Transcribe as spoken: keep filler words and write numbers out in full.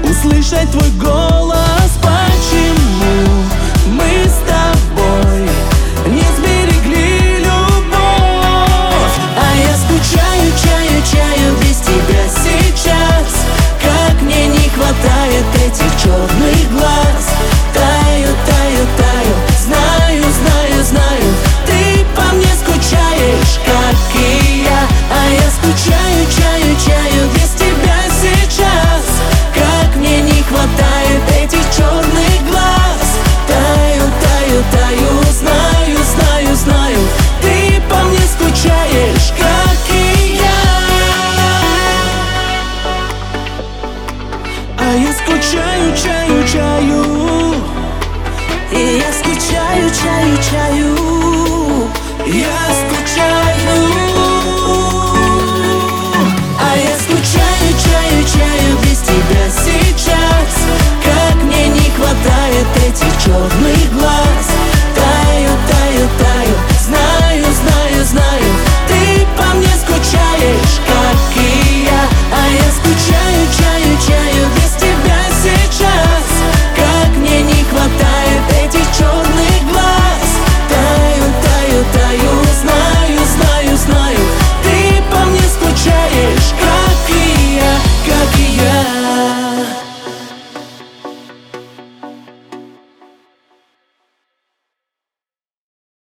услышать твой голос. Почему мы с тобой не сберегли любовь? А я скучаю, чаю, чаю без тебя сейчас. Как мне не хватает этих черных глаз. Таю, таю, таю, знаю, знаю, знаю, ты по мне скучаешь, как и я. А я скучаю, чаю, чаю без тебя сейчас. Как мне не хватает этих черных глаз. Таю, таю, таю, знаю, знаю, знаю, ты по мне скучаешь, как и я. А я скучаю, чаю, чаю. И я скучаю, чаю, чаю. Я